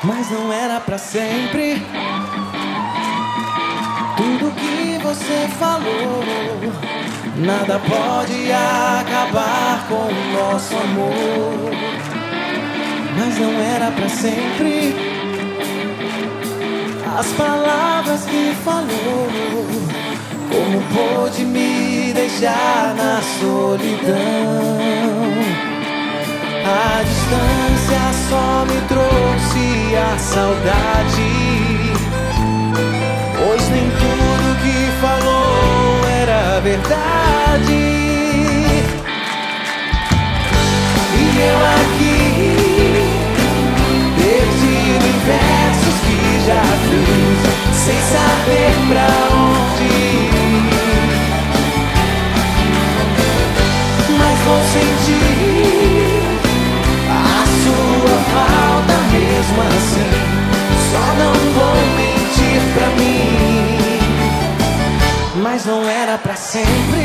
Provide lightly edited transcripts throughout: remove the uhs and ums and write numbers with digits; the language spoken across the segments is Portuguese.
mas não era pra sempre. Tudo que você falou, nada pode acabar com o nosso amor, mas não era pra sempre. As palavras que falou, como pôde me deixar na solidão? A distância só me trouxe a saudade, pois nem tudo que falou era verdade. E eu aqui, perdido em versos que já fiz, sem saber pra onde ir. Mas vou sentir a sua falta mesmo assim. Só não vou mentir pra mim, mas não era pra sempre.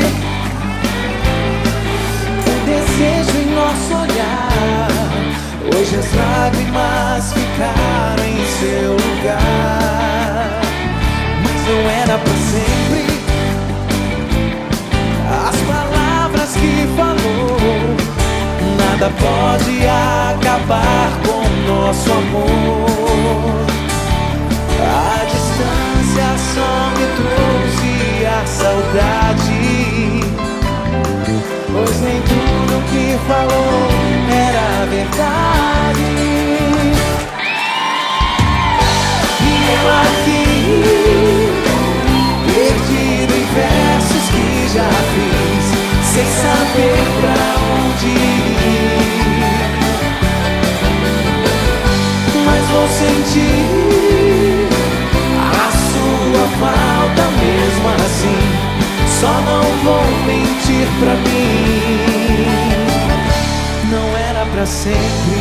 O desejo em nosso olhar, hoje as lágrimas ficaram em seu lugar, mas não era pra sempre. As palavras que falou, nada pode acabar com o nosso amor. A distância só me trouxe a saudade, pois nem tudo que falou era verdade. E eu aqui, perdido em versos que já fiz, sem saber pra onde ir. Mas vou sentir a sua falta mesmo assim. Só não vou mentir pra mim, não era pra sempre.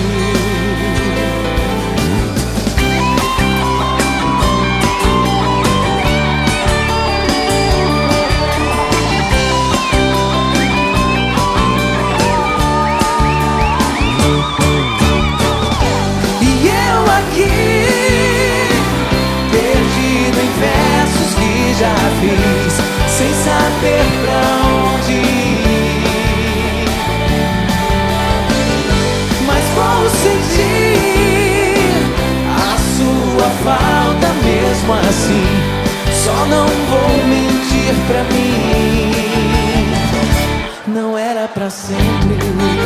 Já fiz, sem saber pra onde ir. Mas vou sentir a sua falta mesmo assim. Só não vou mentir pra mim, não era pra sempre.